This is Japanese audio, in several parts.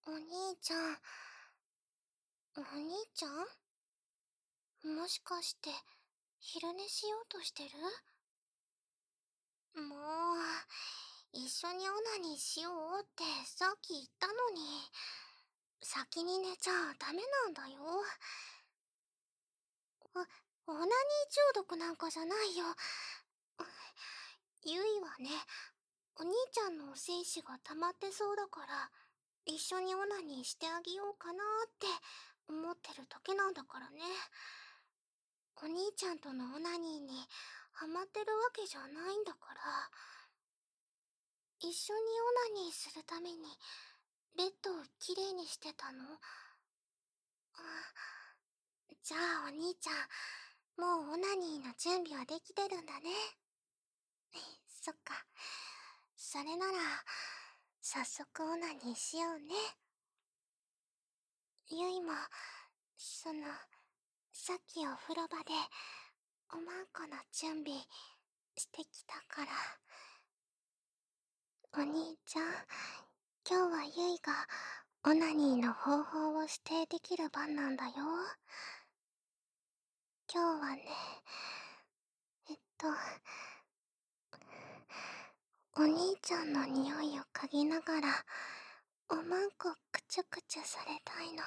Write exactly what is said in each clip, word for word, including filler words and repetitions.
お兄ちゃん、お兄ちゃんもしかして、昼寝しようとしてる？もう、一緒にオナニーしようってさっき言ったのに、先に寝ちゃダメなんだよ。お、オナニー中毒なんかじゃないよ。ゆいはね、お兄ちゃんの精子が溜まってそうだから、一緒にオナニーしてあげようかなって思ってる時なんだからね。お兄ちゃんとのオナニーにハマってるわけじゃないんだから、一緒にオナニーするためにベッドをきれいにしてたの？あ、じゃあお兄ちゃん、もうオナニーの準備はできてるんだね。そっか。それなら、早速オナニーしようね。ゆいも、その、さっきお風呂場で、おまんこの準備してきたから。お兄ちゃん、今日はゆいがオナニーの方法を指定できる番なんだよ。今日はね、えっと、お兄ちゃんの匂いを嗅ぎながら、おまんこくちゅくちゅされたいの。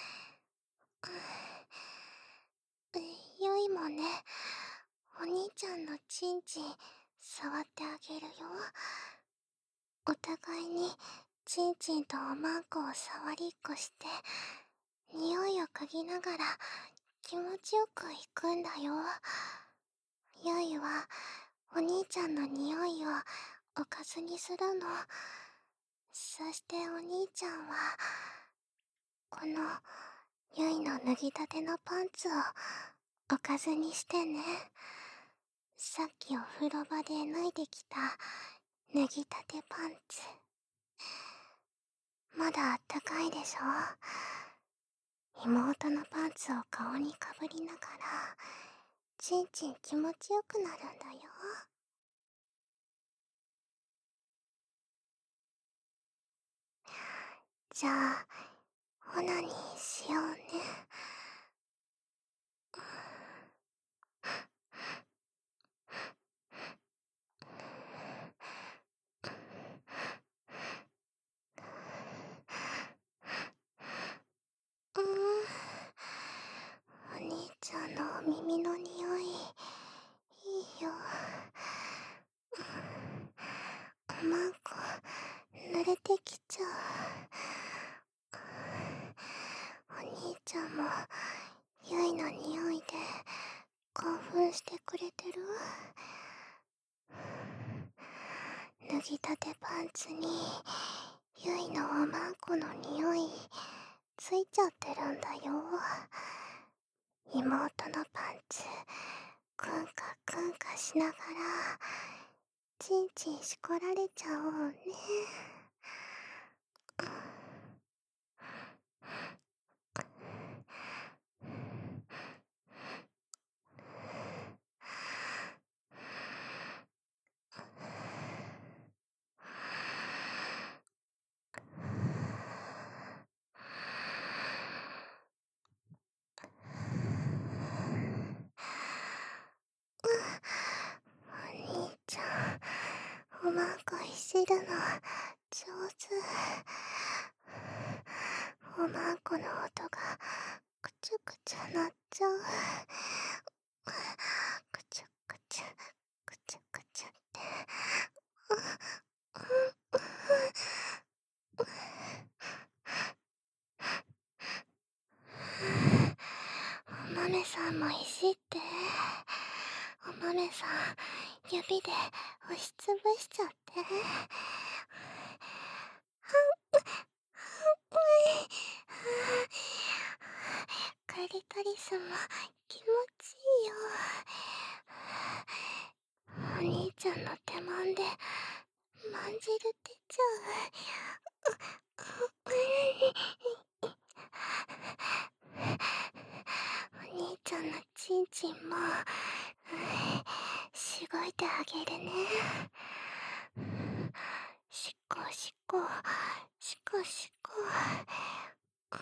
ゆいもね、お兄ちゃんのチンチン触ってあげるよ。お互いにチンチンとおまんこを触りっこして、匂いを嗅ぎながら気持ちよくいくんだよ。ゆいはお兄ちゃんの匂いをおかずにするの。そしてお兄ちゃんは、このゆいの脱ぎたてのパンツをおかずにしてね。さっきお風呂場で脱いできた脱ぎたてパンツ。まだあったかいでしょ？妹のパンツを顔にかぶりながら、ちんちん気持ちよくなるんだよ。じゃあ、オナニーしようね。うーん。お兄ちゃんのお耳の匂い、いいよ。おまんこ、濡れてきちゃう。お兄ちゃんも、ゆいの匂いで、興奮してくれてる？脱ぎたてパンツに、ゆいのおまんこの匂い、ついちゃってるんだよ。妹のパンツ、くんかくんかしながら、ちんちんしこられちゃおうね。お兄ちゃん、おまんこいじるの上手。おまんこの音がくちゅくちゅなっちゃう。くちゅくちゅ、くちゅくちゅって。お豆さんもいじって。お豆さん、指で押しつぶしちゃって。クリトリスも気持ちいいよ。お兄ちゃんの手もんでまんじる出ちゃう。お兄ちゃんのチンチンもしごいてあげるね。しっこしっこしシコシコ。う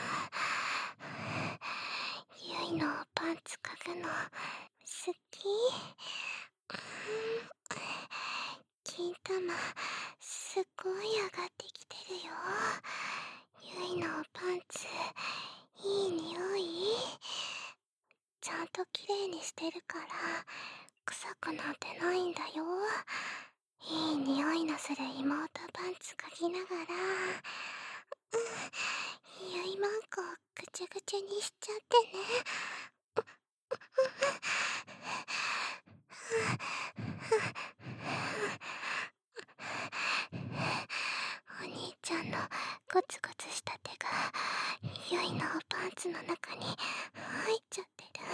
ーん。ゆいのパンツ嗅ぐの好き？うーん。金玉すっごい上がってきてるよ。ゆいのパンツいい匂い？ちゃんときれいにしてるから臭くなんてないんだよ。いい匂いのする妹パンツ嗅ぎながら、うん、ゆいまんこぐちゅぐちゅにしちゃってね。お兄ちゃんのゴツゴツした手がゆいのパンツの中に入っちゃってる。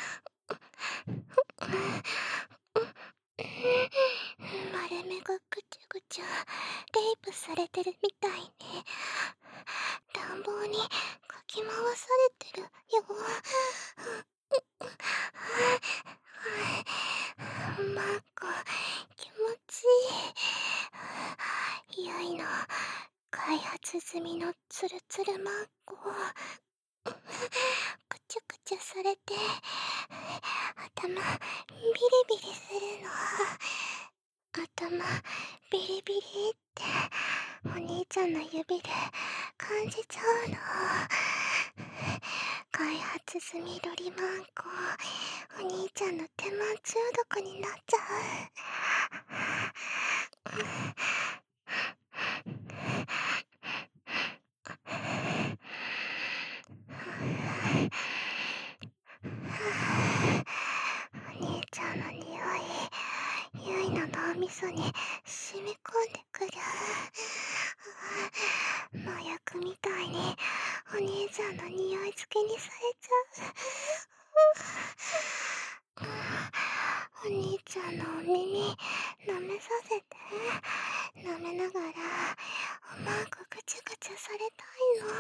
丸めがぐちゅぐちゅレイプされてるみたいね。乱暴にかき回されてるよ。マンコ気持ちいい。ゆいの開発済みのツルツルマンコくちゅくちゅされて頭ビリビリするの。頭ビリビリってお兄ちゃんの指で感じちゃうの。開発済みロリマンコお兄ちゃんの手間中毒になっちゃう。お兄ちゃんの匂いゆいの脳みそに染み込んでくる。麻薬みたいにお兄ちゃんの匂い付けにされちゃう。お兄ちゃんのお耳舐めさせて。舐めながらおまんこぐちゅぐちゅされたいの。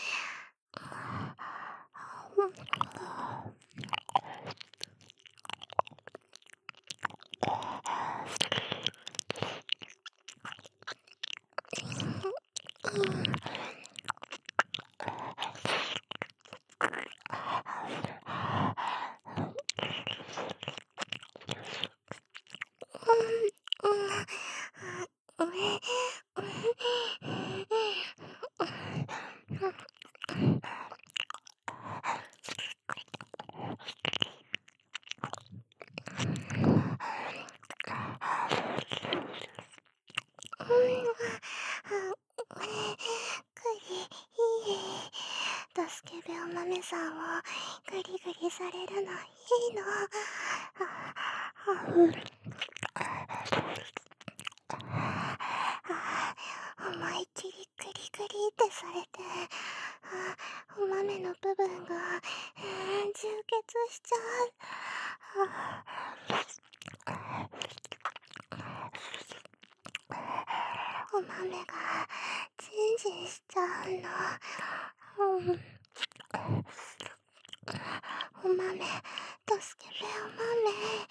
ドスケベお豆さんをグリグリされるのいいの。思いっきりグリグリってされてお豆の部分が充血しちゃう。お豆がジンジンしちゃうの。うん、お豆ドスケベお豆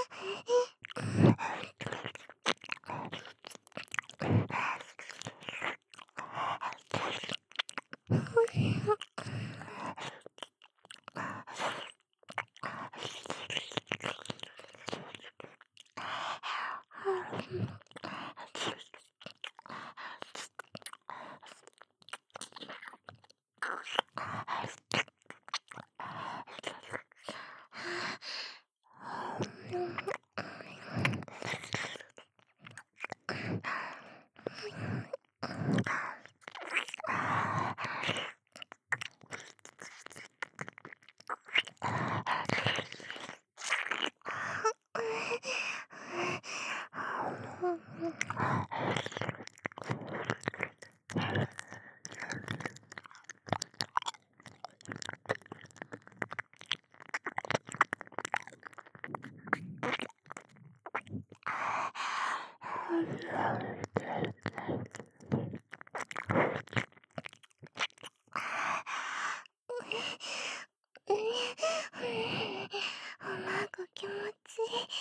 おまんこ気持ちいい。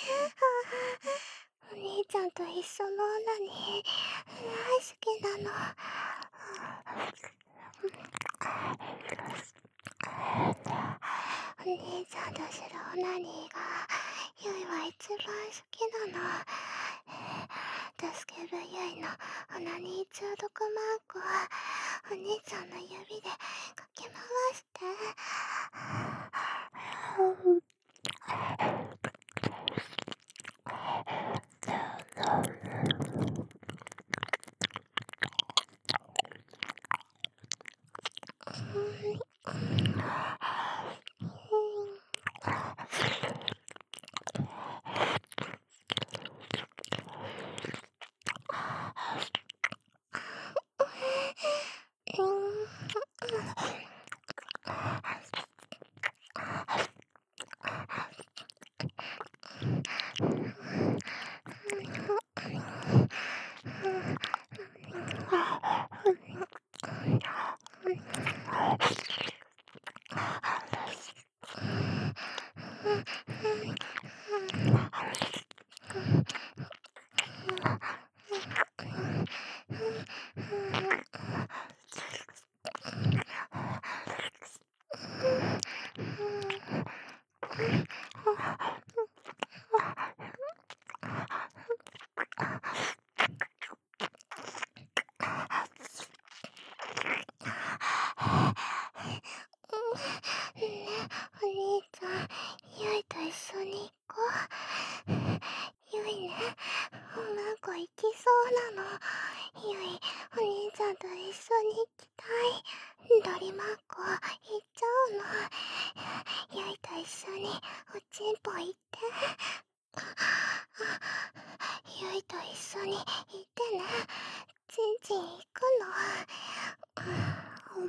お兄ちゃんと一緒の女に大好きなの。 お兄ちゃんとするオナニーがゆいは一番好きなの。助けるゆいのオナニー中毒マークをお兄ちゃんの指でかき回して。お兄ちゃん、ゆいと一緒に行こう。ゆいね、おまんこ行きそうなの。ゆい、お兄ちゃんと一緒に行きたい。ドリマンコ行っちゃうの。ゆいと一緒におちんぽ行って。ゆいと一緒に行ってね。ちんちん行くの。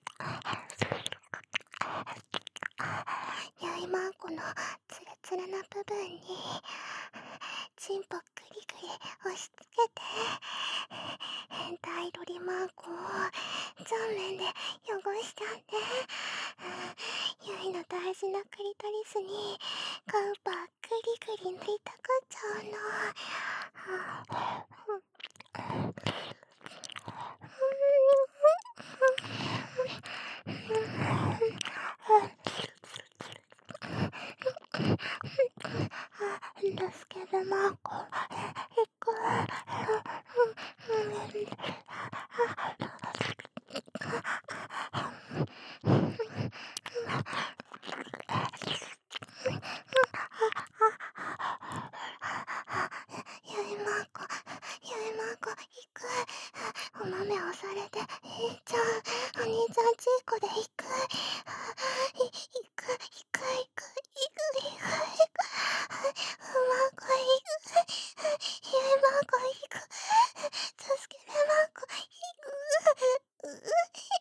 ゆいまんこのツルツルな部分にチンポグリグリ押し付けて、変態ロリマンコを顔面で汚しちゃって、ゆいの大事なクリトリスにカウパーグリグリ塗りたくっちゃうの。助けるマンコ行く。ゆいまんこ、ゆいまんこ行く。お豆押されていっちゃう。お兄ちゃんちいこで行く。い行く行く行く行く行く行く。マンコ行く。ゆいまんこ行く。助けるマンコ行く。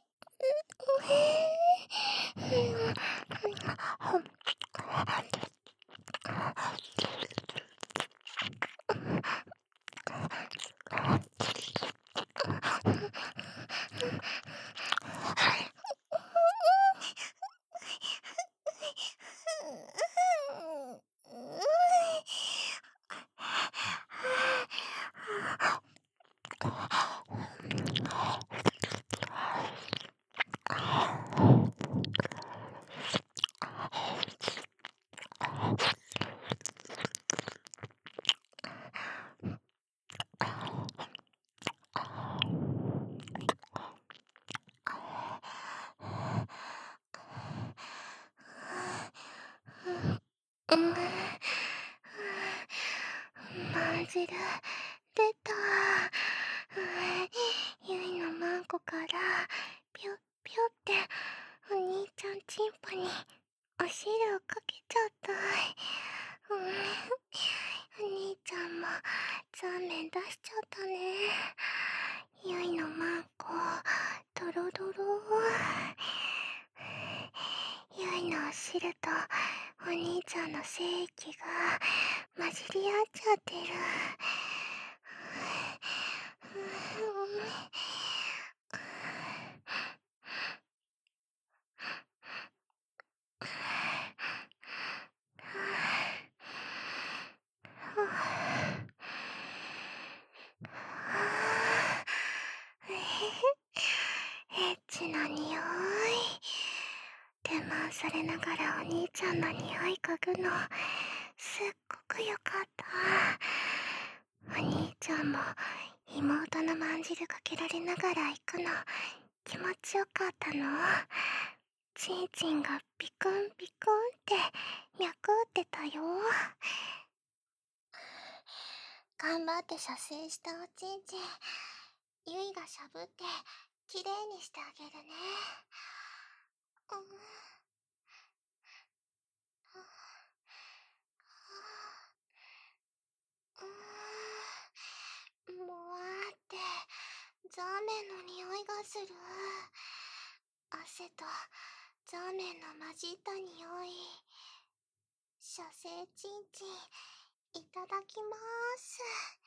うん、マジで出た。ゆいのマンコからぴょぴょってお兄ちゃんチンポにお汁をかけちゃった。うん、お兄ちゃんも残念出しちゃったね。ゆいのマンコドロドロ。ゆいのお汁とお兄ちゃんの精液が混じり合っちゃってる。 されながらお兄ちゃんの匂い嗅ぐの、すっごくよかった。お兄ちゃんも妹のまんじるかけられながら行くの、気持ちよかったの。ちんちんがピクンピクンって脈打ってたよ。頑張って射精したおちんちん、ゆいがしゃぶってきれいにしてあげるね。うん、うーん、もわーってザーメンの匂いがする。汗とザーメンの混じった匂い。射精ちんちんいただきまーす。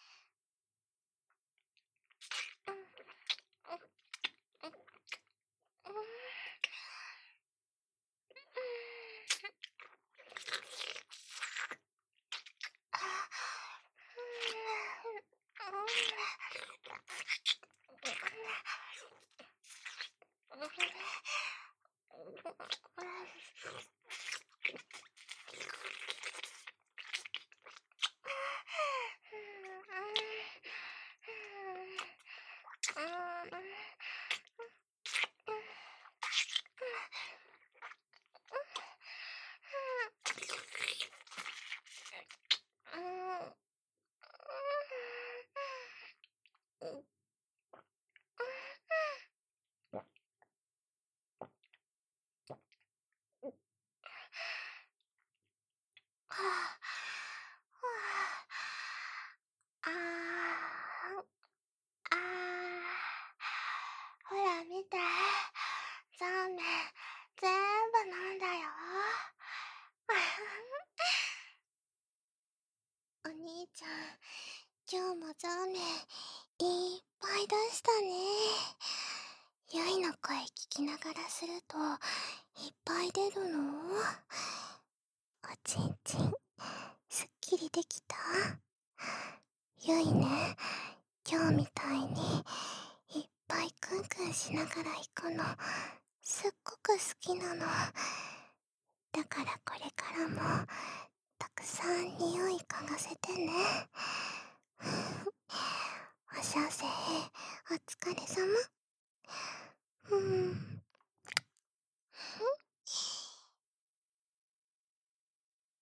うんうんうんうんはあ、あーあー、ほら見て、ザーメン全部飲んだよ。お兄ちゃん、今日もザーメンいっぱい出したね。ゆいの声聞きながらするといっぱい出るの？おちんちん、すっきりできた？ゆいね、今日みたいにいっぱいクンクンしながら行くのすっごく好きなの。だからこれからもたくさん匂い嗅がせてね。おしゃせお疲れ様。うん。